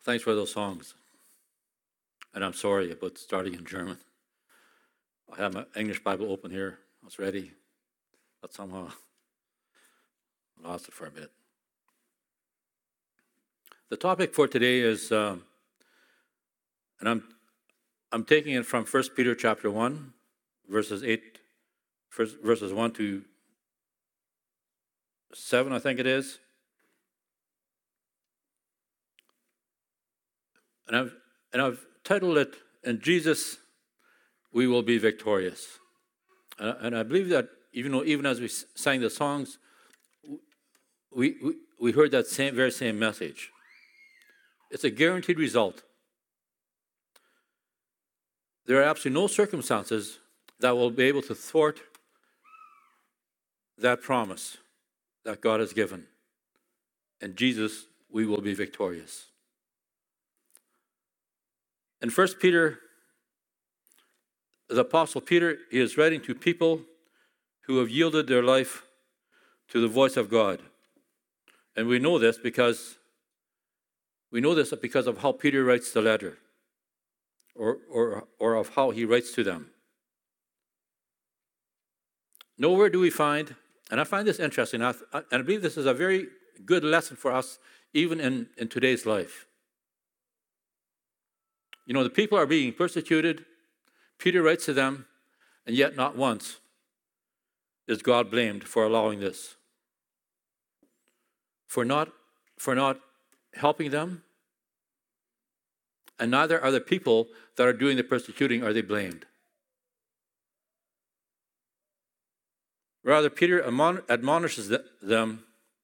Thanks for those songs. And I'm sorry about starting in German. I have my English Bible open here. I was ready, but somehow I lost it for a bit. The topic for today is, and I'm taking it from 1 Peter chapter 1, verses 1 to 7, I think it is. And I've titled it, "In Jesus we will be victorious." And I believe that even as we sang the songs, we heard that very same message. It's a guaranteed result. There are absolutely no circumstances that will be able to thwart that promise that God has given. In Jesus, we will be victorious. In 1 Peter, the Apostle Peter is writing to people who have yielded their life to the voice of God. And we know this because of how Peter writes the letter, or of how he writes to them. Nowhere do we find, and I find this interesting, and I believe this is a very good lesson for us even in today's life. The people are being persecuted. Peter writes to them, and yet not once is God blamed for allowing this. For not helping them, and neither are the people that are doing the persecuting are they blamed. Rather, Peter admonishes them,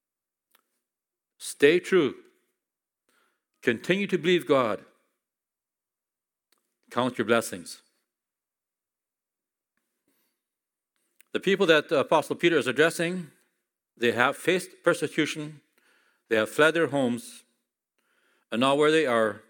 stay true, continue to believe God, count your blessings. The people that the Apostle Peter is addressing, they have faced persecution, they have fled their homes, and now where they are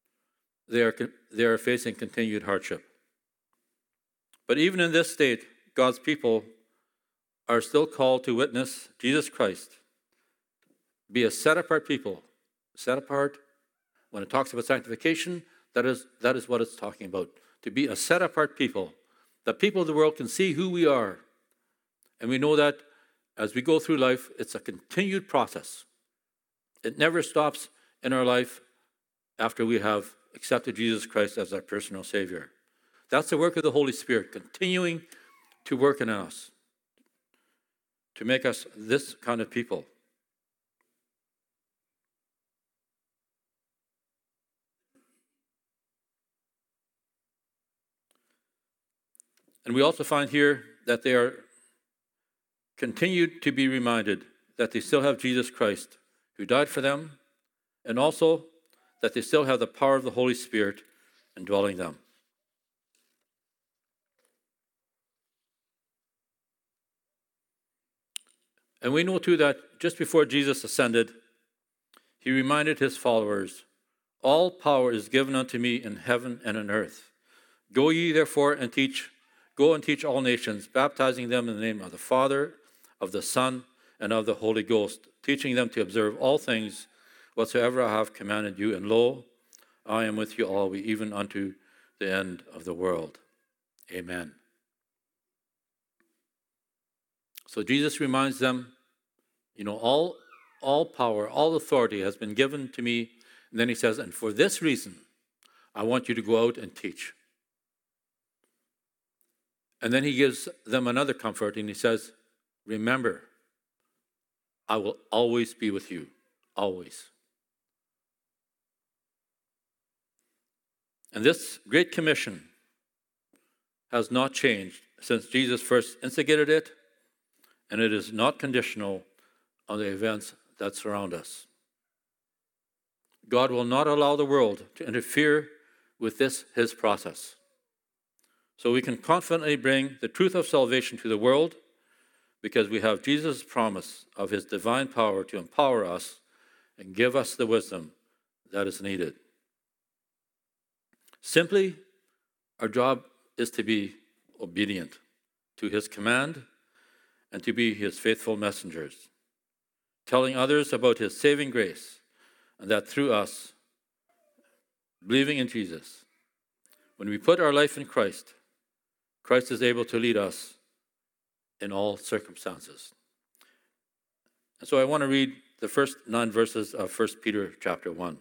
facing continued hardship. But even in this state, God's people are still called to witness Jesus Christ, be a set-apart people. Set apart, when it talks about sanctification, that is what it's talking about. To be a set-apart people. The people of the world can see who we are. And we know that as we go through life, it's a continued process. It never stops in our life after we have accepted Jesus Christ as our personal Savior. That's the work of the Holy Spirit, continuing to work in us, to make us this kind of people. And we also find here that they are continued to be reminded that they still have Jesus Christ who died for them, and also that they still have the power of the Holy Spirit indwelling them. And we know too that just before Jesus ascended, he reminded his followers, all power is given unto me in heaven and on earth. Go ye therefore and teach all nations, baptizing them in the name of the Father, of the Son, and of the Holy Ghost, teaching them to observe all things whatsoever I have commanded you. And lo, I am with you always, even unto the end of the world. Amen. So Jesus reminds them, all power, all authority has been given to me. And then he says, and for this reason, I want you to go out and teach. And then he gives them another comfort, and he says, remember, I will always be with you, always. And this Great Commission has not changed since Jesus first instigated it, and it is not conditional on the events that surround us. God will not allow the world to interfere with his process. So we can confidently bring the truth of salvation to the world because we have Jesus' promise of his divine power to empower us and give us the wisdom that is needed. Simply, our job is to be obedient to his command and to be his faithful messengers, telling others about his saving grace and that through us, believing in Jesus. When we put our life in Christ, Christ is able to lead us in all circumstances. And so I want to read the first 9 verses of 1 Peter chapter 1.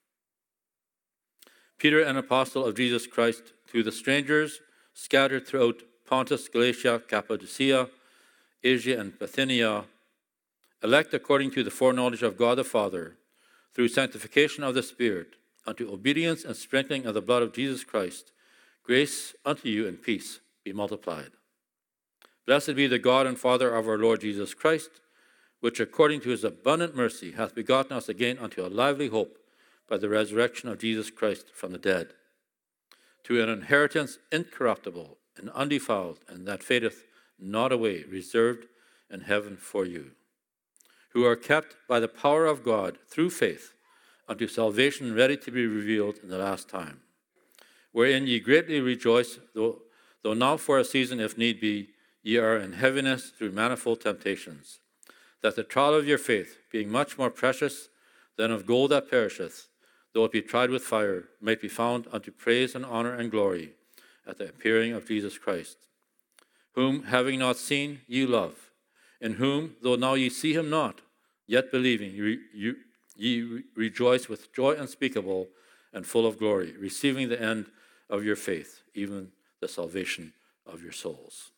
Peter, an apostle of Jesus Christ, to the strangers scattered throughout Pontus, Galatia, Cappadocia, Asia, and Bithynia, elect according to the foreknowledge of God the Father, through sanctification of the Spirit, unto obedience and strengthening of the blood of Jesus Christ, grace unto you and peace be multiplied. Blessed be the God and Father of our Lord Jesus Christ, which according to his abundant mercy hath begotten us again unto a lively hope by the resurrection of Jesus Christ from the dead, to an inheritance incorruptible and undefiled, and that fadeth not away, reserved in heaven for you, who are kept by the power of God through faith unto salvation ready to be revealed in the last time, wherein ye greatly rejoice, though now for a season, if need be, ye are in heaviness through manifold temptations, that the trial of your faith, being much more precious than of gold that perisheth, though it be tried with fire, might be found unto praise and honor and glory at the appearing of Jesus Christ, whom, having not seen, ye love, in whom, though now ye see him not, yet believing, ye rejoice with joy unspeakable and full of glory, receiving the end of your faith, even the salvation of your souls.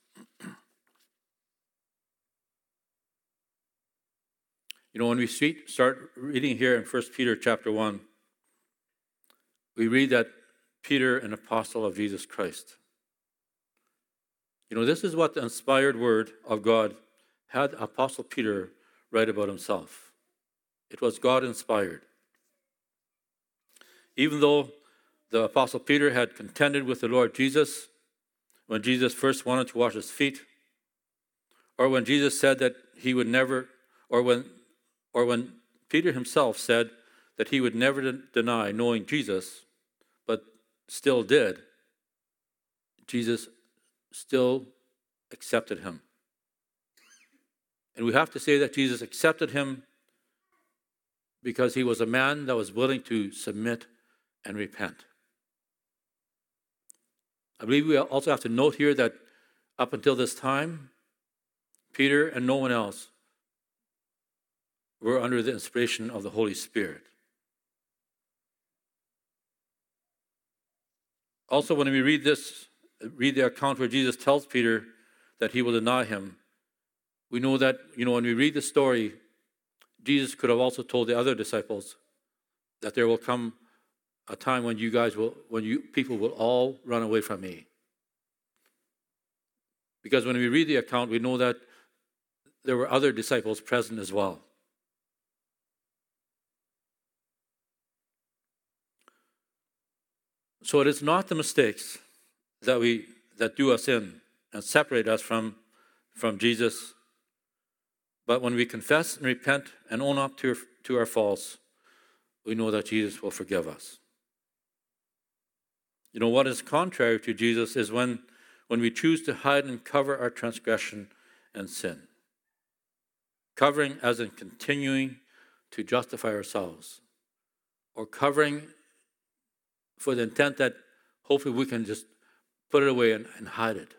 When we start reading here in 1 Peter chapter 1, we read that Peter, an apostle of Jesus Christ. This is what the inspired word of God had Apostle Peter write about himself. It was God-inspired. Even though the Apostle Peter had contended with the Lord Jesus when Jesus first wanted to wash his feet, or when Jesus said that he would never, or when Peter himself said that he would never deny knowing Jesus, but still did, Jesus still accepted him. And we have to say that Jesus accepted him because he was a man that was willing to submit and repent. I believe we also have to note here that up until this time, Peter and no one else were under the inspiration of the Holy Spirit. Also, when we read the account where Jesus tells Peter that he will deny him, we know that, when we read the story, Jesus could have also told the other disciples that there will come a time when people will all run away from me. Because when we read the account, we know that there were other disciples present as well. So it is not the mistakes that do us in and separate us from Jesus, but when we confess and repent and own up to our faults, we know that Jesus will forgive us. What is contrary to Jesus is when we choose to hide and cover our transgression and sin. Covering as in continuing to justify ourselves, or covering for the intent that hopefully we can just put it away and hide it.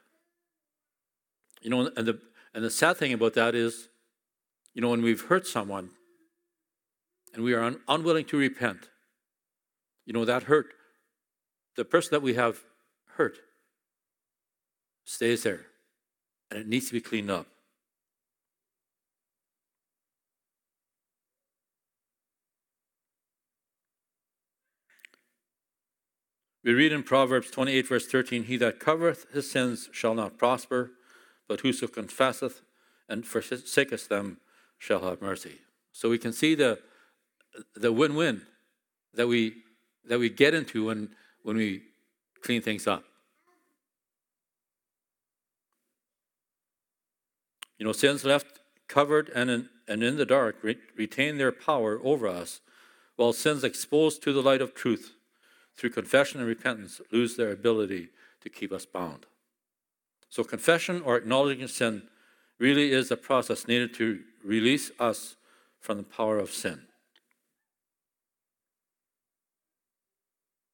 And the sad thing about that is, when we've hurt someone and we are unwilling to repent, that hurt, the person that we have hurt stays there, and it needs to be cleaned up. We read in Proverbs 28, verse 13, he that covereth his sins shall not prosper, but whoso confesseth and forsaketh them shall have mercy. So we can see the win-win that we get into when we clean things up. Sins left covered and in the dark retain their power over us, while sins exposed to the light of truth through confession and repentance lose their ability to keep us bound. So confession or acknowledging sin really is a process needed to release us from the power of sin.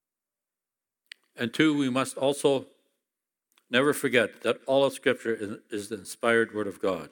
And two, we must also never forget that all of Scripture is the inspired Word of God.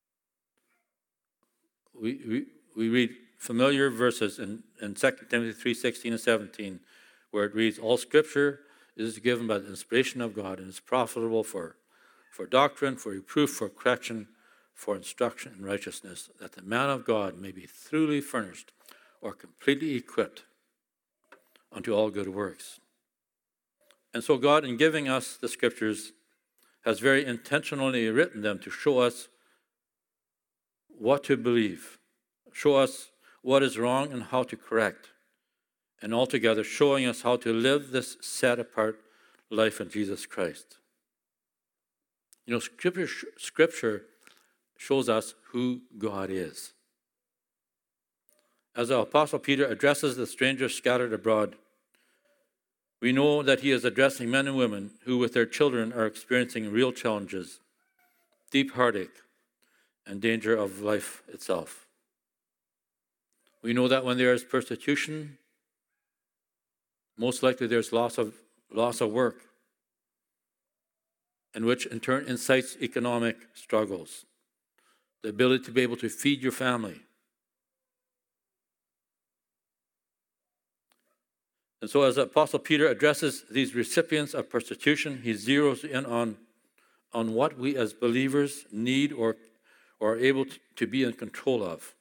We read familiar verses in 2 Timothy 3:16 and 17, where it reads, all Scripture is given by the inspiration of God and is profitable for doctrine, for reproof, for correction, for instruction in righteousness, that the man of God may be thoroughly furnished or completely equipped unto all good works. And so God, in giving us the Scriptures, has very intentionally written them to show us what to believe, show us what is wrong and how to correct, and altogether showing us how to live this set-apart life in Jesus Christ. You know, Scripture shows us who God is. As the Apostle Peter addresses the strangers scattered abroad, we know that he is addressing men and women who, with their children, are experiencing real challenges, deep heartache, and danger of life itself. We know that when there is persecution, most likely there's loss of work, and which in turn incites economic struggles, the ability to be able to feed your family. And so as Apostle Peter addresses these recipients of persecution, he zeroes in on what we as believers need or are able to be in control of.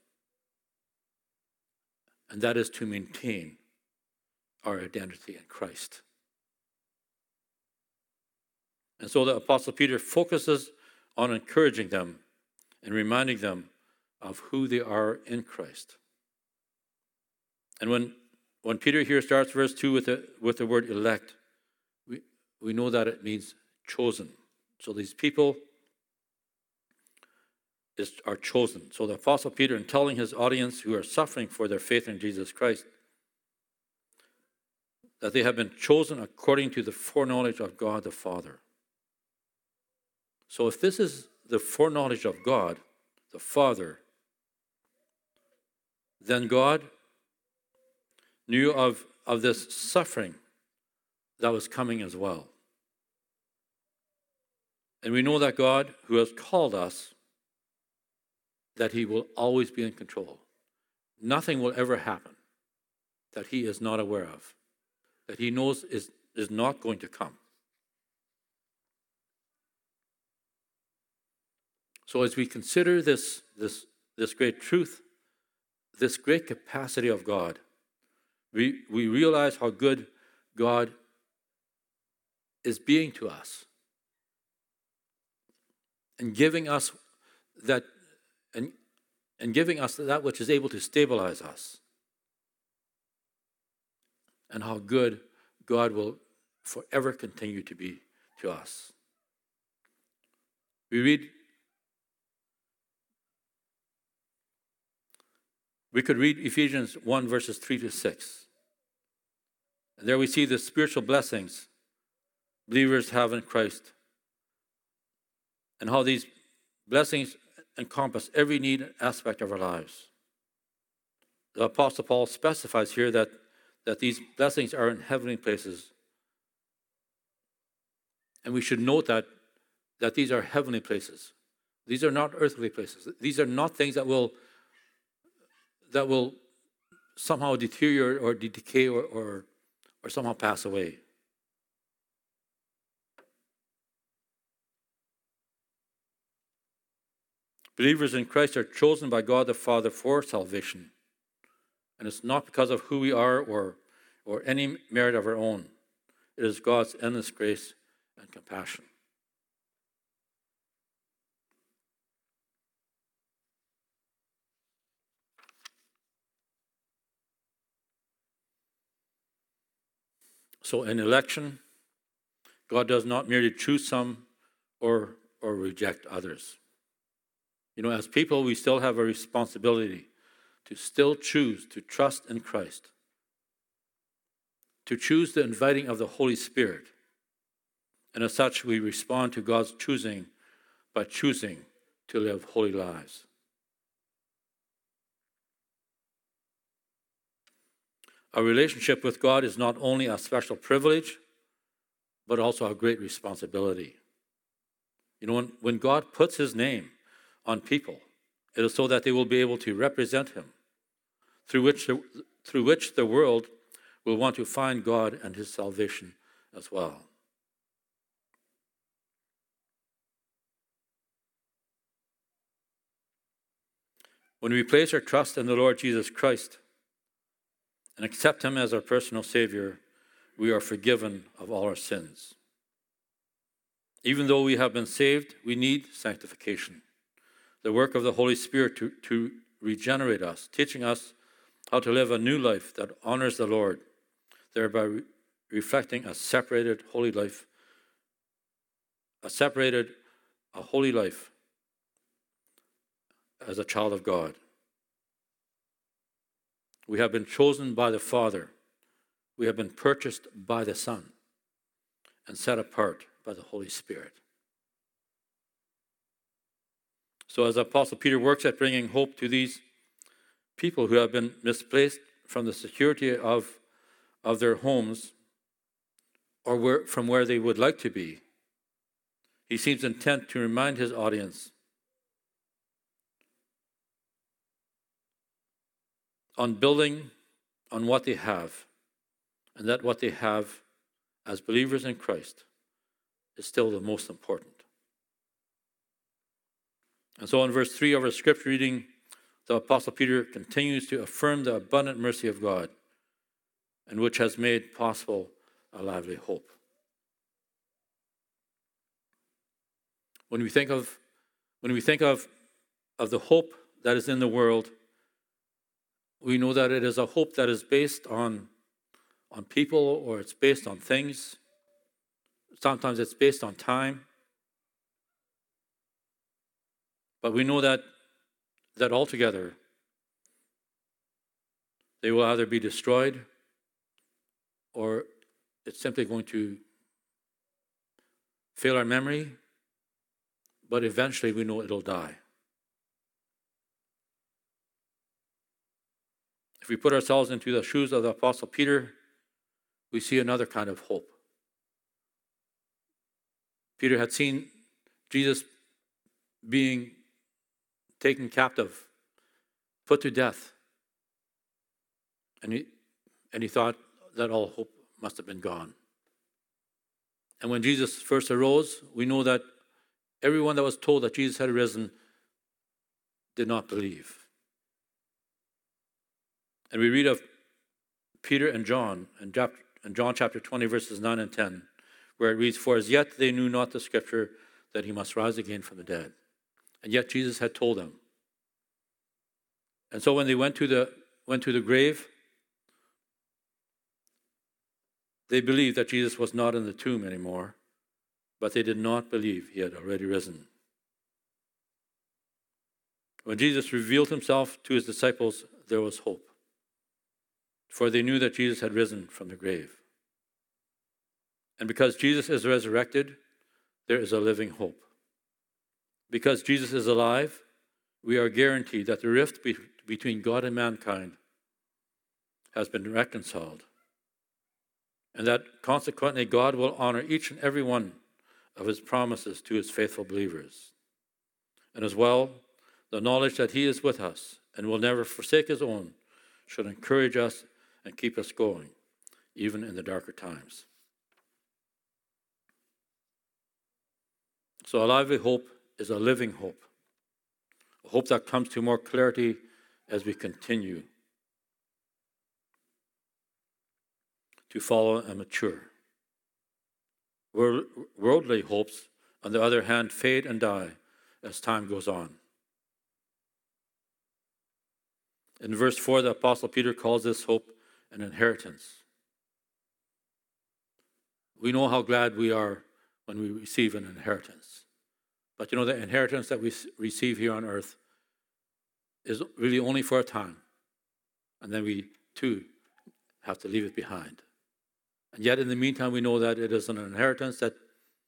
And that is to maintain our identity in Christ. And so the Apostle Peter focuses on encouraging them and reminding them of who they are in Christ. And when Peter here starts verse 2 with the word elect, we know that it means chosen. So these people are chosen. So the Apostle Peter, in telling his audience who are suffering for their faith in Jesus Christ, that they have been chosen according to the foreknowledge of God the Father. So if this is the foreknowledge of God the Father, then God knew of this suffering that was coming as well. And we know that God, who has called us, that he will always be in control. Nothing will ever happen that he is not aware of, that he knows is not going to come. So as we consider this great truth, this great capacity of God, we realize how good God is being to us and giving us that and giving us that which is able to stabilize us, and how good God will forever continue to be to us. We could read Ephesians 1, verses 3 to 6. And there we see the spiritual blessings believers have in Christ, and how these blessings encompass every need and aspect of our lives. The Apostle Paul specifies here that these blessings are in heavenly places. And we should note that these are heavenly places. These are not earthly places. These are not things that will somehow deteriorate or decay or somehow pass away. Believers in Christ are chosen by God the Father for salvation. And it's not because of who we are or any merit of our own. It is God's endless grace and compassion. So in election, God does not merely choose some or reject others. You know, as people, we still have a responsibility to still choose to trust in Christ, to choose the inviting of the Holy Spirit. And as such, we respond to God's choosing by choosing to live holy lives. Our relationship with God is not only a special privilege, but also a great responsibility. You know, when God puts his name on people, it is so that they will be able to represent him, through which the world will want to find God and his salvation as well. When we place our trust in the Lord Jesus Christ and accept him as our personal Savior, we are forgiven of all our sins. Even though we have been saved, we need sanctification, the work of the Holy Spirit to regenerate us, teaching us how to live a new life that honors the Lord, thereby reflecting a holy life as a child of God. We have been chosen by the Father. We have been purchased by the Son and set apart by the Holy Spirit. So as Apostle Peter works at bringing hope to these people who have been misplaced from the security of their homes or from where they would like to be, he seems intent to remind his audience on building on what they have, and that what they have as believers in Christ is still the most important. And so in verse 3 of our scripture reading, the Apostle Peter continues to affirm the abundant mercy of God, and which has made possible a lively hope. When we think of the hope that is in the world, we know that it is a hope that is based on people, or it's based on things. Sometimes it's based on time. But we know that altogether they will either be destroyed, or it's simply going to fail our memory, but eventually we know it'll die. If we put ourselves into the shoes of the Apostle Peter, we see another kind of hope. Peter had seen Jesus being taken captive, put to death, and he thought that all hope must have been gone. And when Jesus first arose, we know that everyone that was told that Jesus had risen did not believe. And we read of Peter and John in John chapter 20, verses 9 and 10, where it reads, "For as yet they knew not the scripture that he must rise again from the dead. And yet Jesus had told them." And so when they went to the grave, they believed that Jesus was not in the tomb anymore, but they did not believe he had already risen. When Jesus revealed himself to his disciples, there was hope, for they knew that Jesus had risen from the grave. And because Jesus is resurrected, there is a living hope. Because Jesus is alive, we are guaranteed that the rift between God and mankind has been reconciled, and that consequently God will honor each and every one of his promises to his faithful believers. And as well, the knowledge that he is with us and will never forsake his own should encourage us and keep us going, even in the darker times. So a lively hope is a living hope, a hope that comes to more clarity as we continue to follow and mature. Worldly hopes, on the other hand, fade and die as time goes on. In verse 4, the Apostle Peter calls this hope an inheritance. We know how glad we are when we receive an inheritance. But you know, the inheritance that we receive here on earth is really only for a time. And then we, too, have to leave it behind. And yet, in the meantime, we know that it is an inheritance that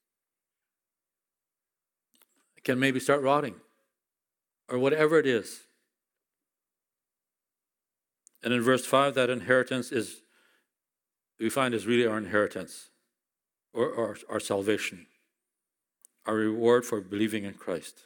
can maybe start rotting, or whatever it is. And in verse 5, that inheritance we find is really our inheritance. or our salvation, our reward for believing in Christ.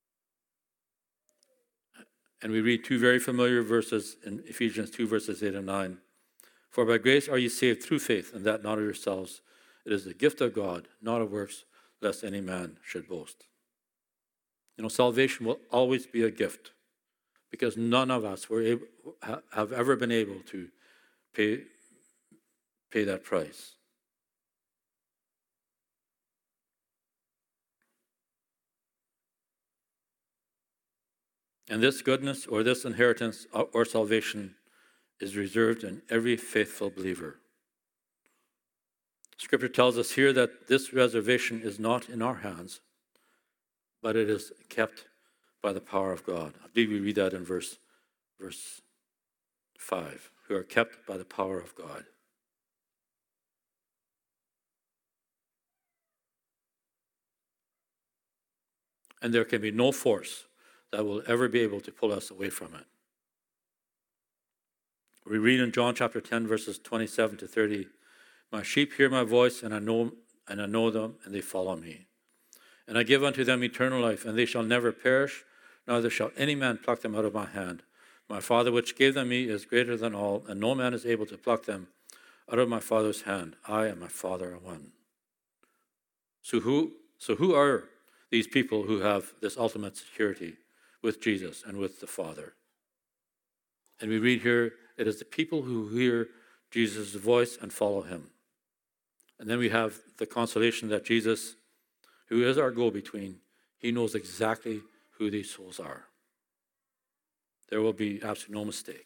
And we read two very familiar verses in Ephesians 2, verses 8 and 9. For by grace are ye saved through faith, and that not of yourselves. It is the gift of God, not of works, lest any man should boast. Salvation will always be a gift, because none of us have ever been able to pay that price. And this goodness or this inheritance or salvation is reserved in every faithful believer. Scripture tells us here that this reservation is not in our hands, but it is kept by the power of God. I believe we read that in verse 5, who are kept by the power of God. And there can be no force that will ever be able to pull us away from it. We read in John chapter 10, verses 27 to 30, my sheep hear my voice, and I know them, and they follow me. And I give unto them eternal life, and they shall never perish, neither shall any man pluck them out of my hand. My Father which gave them me is greater than all, and no man is able to pluck them out of my Father's hand. I and my Father are one. So who are these people who have this ultimate security with Jesus and with the Father? And we read here, it is the people who hear Jesus' voice and follow him. And then we have the consolation that Jesus, who is our go-between, he knows exactly who these souls are. There will be absolutely no mistake.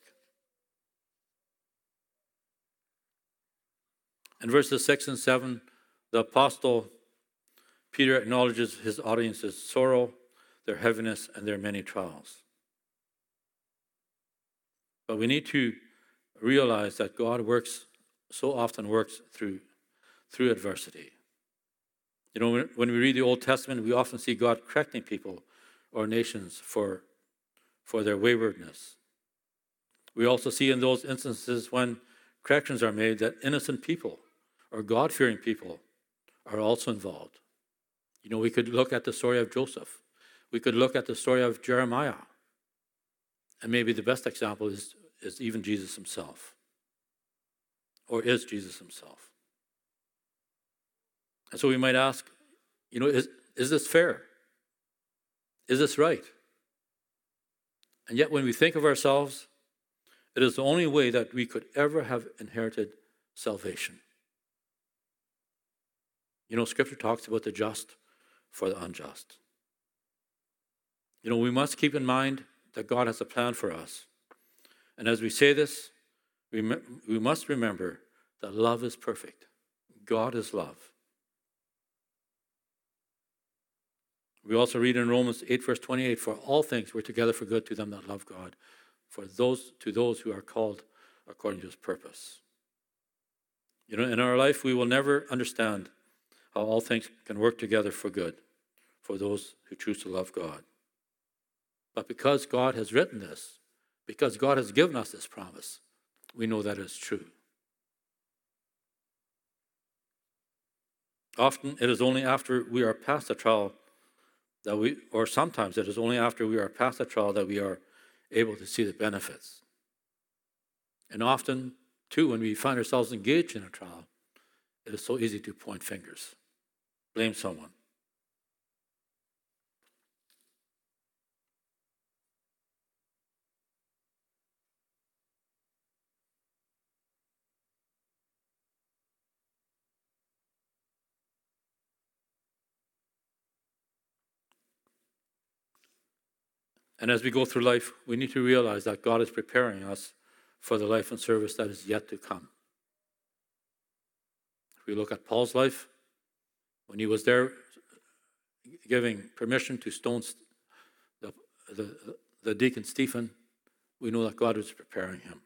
In verses 6 and 7, the apostle Peter acknowledges his audience's sorrow, their heaviness, and their many trials. But we need to realize that God so often works through adversity. When we read the Old Testament, we often see God correcting people or nations for their waywardness. We also see in those instances when corrections are made that innocent people or God-fearing people are also involved. We could look at the story of Joseph. We could look at the story of Jeremiah. And maybe the best example is even Jesus himself, or is Jesus himself. And so we might ask, is this fair? Is this right? And yet when we think of ourselves, it is the only way that we could ever have inherited salvation. Scripture talks about the just for the unjust. We must keep in mind that God has a plan for us. And as we say this, we must remember that love is perfect. God is love. We also read in Romans 8, verse 28, for all things work together for good to them that love God, to those who are called according to his purpose. In our life, we will never understand how all things can work together for good for those who choose to love God. But because God has written this, because God has given us this promise, we know that is true. Often it is only after we are past the trial sometimes it is only after we are past the trial that we are able to see the benefits. And often, too, when we find ourselves engaged in a trial, it is so easy to point fingers, blame someone. And as we go through life, we need to realize that God is preparing us for the life and service that is yet to come. If we look at Paul's life, when he was there giving permission to stone the deacon Stephen, we know that God was preparing him.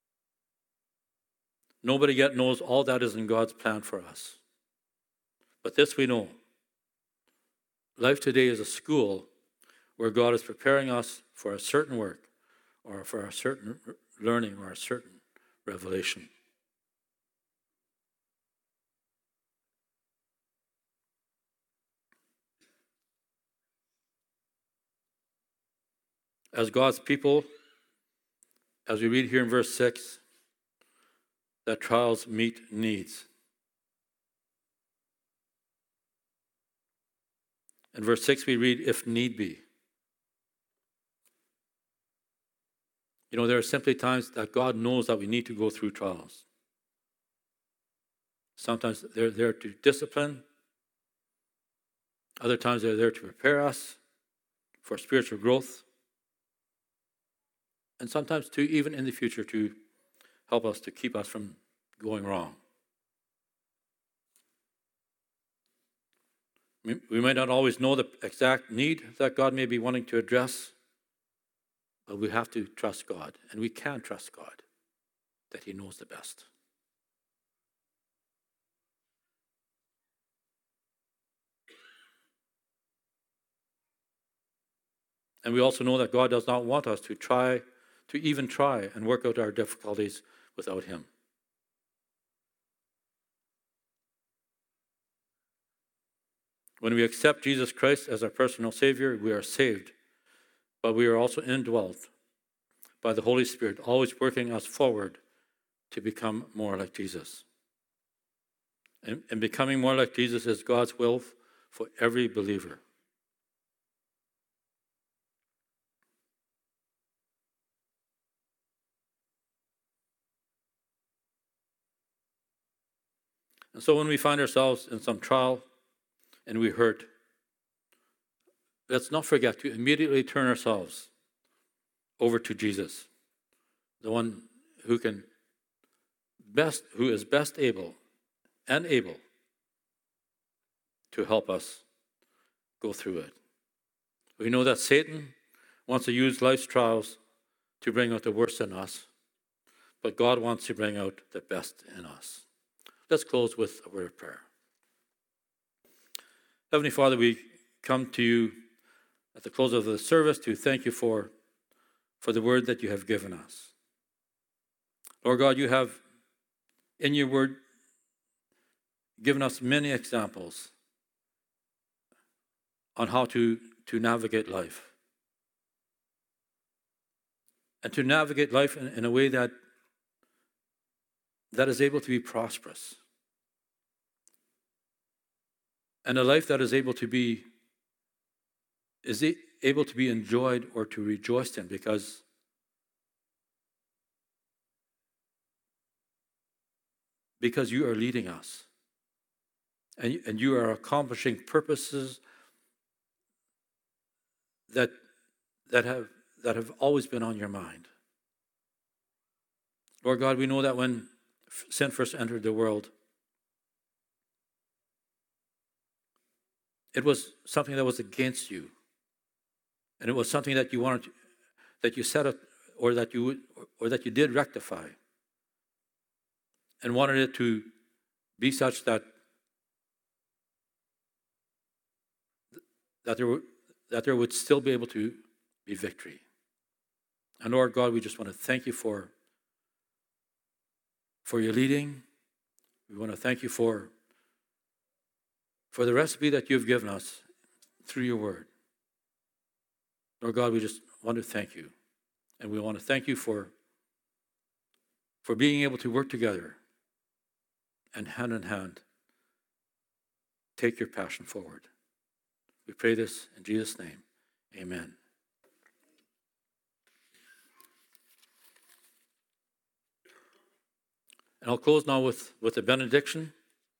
Nobody yet knows all that is in God's plan for us. But this we know. Life today is a school where God is preparing us for a certain work or for a certain learning or a certain revelation. As God's people, as we read here in verse 6, that trials meet needs. In verse 6 we read, if need be. You know, there are simply times that God knows that we need to go through trials. Sometimes they're there to discipline. Other times they're there to prepare us for spiritual growth. And sometimes to even in the future to help us, to keep us from going wrong. We might not always know the exact need that God may be wanting to address, but we have to trust God, and we can trust God that He knows the best. And we also know that God does not want us to even try and work out our difficulties without Him. When we accept Jesus Christ as our personal Savior, we are saved, but we are also indwelt by the Holy Spirit, always working us forward to become more like Jesus. And becoming more like Jesus is God's will for every believer. And so when we find ourselves in some trial and we hurt, let's not forget to immediately turn ourselves over to Jesus, the one who is best able to help us go through it. We know that Satan wants to use life's trials to bring out the worst in us, but God wants to bring out the best in us. Let's close with a word of prayer. Heavenly Father, we come to you at the close of the service to thank you for the word that you have given us. Lord God, you have in your word given us many examples on how to navigate life. And to navigate life in a way that is able to be prosperous. And a life that is able to be enjoyed or to rejoice in, because you are leading us. And you are accomplishing purposes that have always been on your mind. Lord God, we know that when sin first entered the world, it was something that was against you. And it was something that you wanted, that you set up, or that you did rectify, and wanted it to be such that there would still be able to be victory. And Lord God, we just want to thank you for your leading. We want to thank you for the recipe that you've given us through your word. Lord God, we just want to thank you. And we want to thank you for being able to work together and hand in hand take your passion forward. We pray this in Jesus' name. Amen. And I'll close now with the benediction.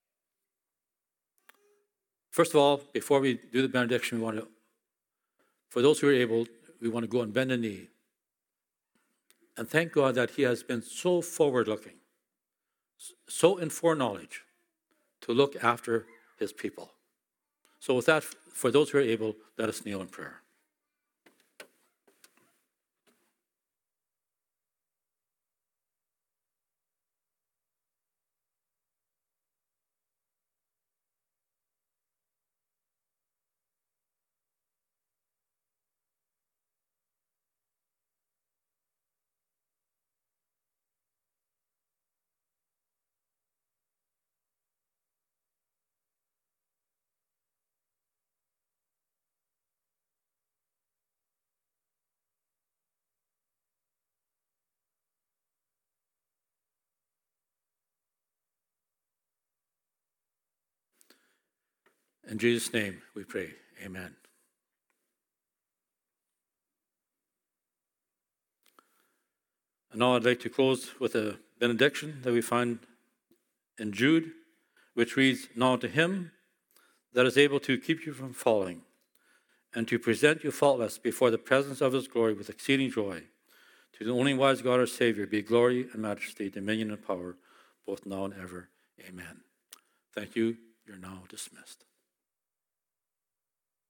First of all, before we do the benediction, for those who are able, we want to go and bend a knee and thank God that He has been so forward-looking, so in foreknowledge to look after His people. So with that, for those who are able, let us kneel in prayer. In Jesus' name we pray. Amen. And now I'd like to close with a benediction that we find in Jude, which reads, "Now to him that is able to keep you from falling, and to present you faultless before the presence of his glory with exceeding joy, to the only wise God our Savior, be glory and majesty, dominion and power, both now and ever. Amen." Thank you. You're now dismissed.